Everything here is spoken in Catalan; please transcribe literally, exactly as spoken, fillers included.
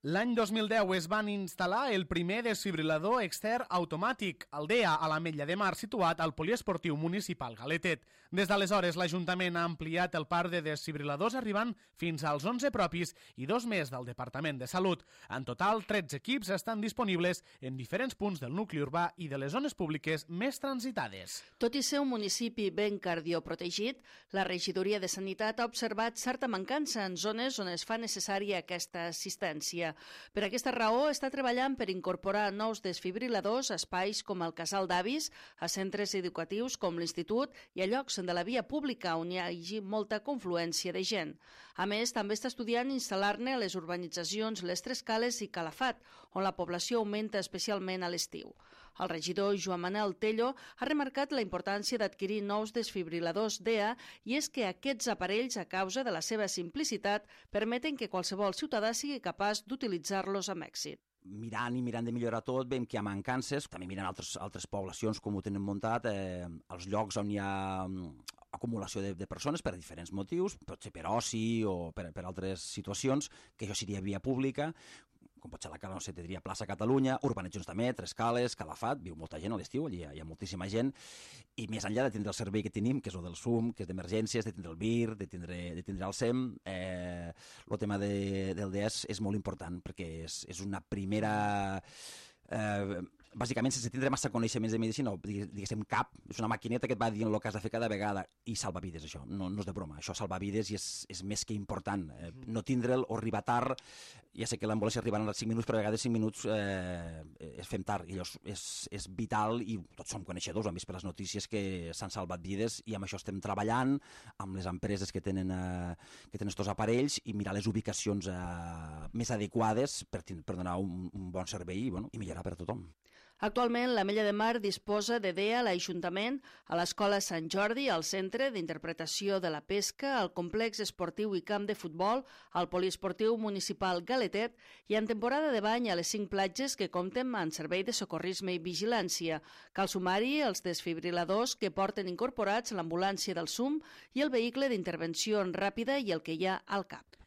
L'any dos mil deu es van instal·lar el primer desfibrilador extern automàtic, el D E A, a l'Ametlla de Mar, situat al poliesportiu municipal Galetet. Des d'aleshores, l'Ajuntament ha ampliat el parc de desfibriladors arribant fins als onze propis i dos més del Departament de Salut. En total, tretze equips estan disponibles en diferents punts del nucli urbà i de les zones públiques més transitades. Tot i ser un municipi ben cardioprotegit, la Regidoria de Sanitat ha observat certa mancança en zones on es fa necessària aquesta assistència. Per aquesta raó, està treballant per incorporar nous desfibriladors a espais com el casal d'avis, a centres educatius com l'Institut i a llocs de la via pública on hi hagi molta confluència de gent. A més, també està estudiant instal·lar-ne a les urbanitzacions Les Tres Cales i Calafat, on la població augmenta especialment a l'estiu. El regidor Joan Manel Tello ha remarcat la importància d'adquirir nous desfibriladors D E A i és que aquests aparells, a causa de la seva simplicitat, permeten que qualsevol ciutadà sigui capaç d'utilitzar-los amb èxit. Mirant i mirant de millorar tot, veiem que hi ha mancances, també mirant altres, altres poblacions com ho tenen muntat, eh, els llocs on hi ha acumulació de, de persones per diferents motius, pot ser per oci o per, per altres situacions, que això seria via pública, com pot ser la no sé, te diria Plaça Catalunya, urbanitzacions també, Tres Cales, Calafat, viu molta gent a l'estiu, allà hi ha, hi ha moltíssima gent, i més enllà de tindre el servei que tenim, que és el del S U M, que és d'emergències, de tindre el V I R, de tindre, de tindre el S E M, eh, el tema de, del D E A és, és molt important, perquè és, és una primera... Eh, bàsicament sense tindre massa coneixements de medicina, o diguéssim cap, és una maquineta que et va dient el que has de fer cada vegada i salva vides, això, no, no és de broma, això salva vides i és, és més que important, eh, no tindre'l o arribar tard, ja sé que l'ambulància arriba en cinc minuts, però a vegades cinc minuts eh, es fem tard, i allò és, és vital, i tots som coneixedors, hem vist per les notícies que s'han salvat vides, i amb això estem treballant amb les empreses que tenen eh, que tenen estos aparells, i mirar les ubicacions eh, més adequades per, per donar un, un bon servei i, bueno, i millorar per a tothom. Actualment, l'Ametlla de Mar disposa de D E A a l'Ajuntament, a l'Escola Sant Jordi, al Centre d'Interpretació de la Pesca, al Complex Esportiu i Camp de Futbol, al Poliesportiu Municipal Galetet i en temporada de bany a les cinc platges que compten amb servei de socorrisme i vigilància. Cal sumar-hi els desfibriladors que porten incorporats l'ambulància del S U M i el vehicle d'intervenció ràpida i el que hi ha al cap.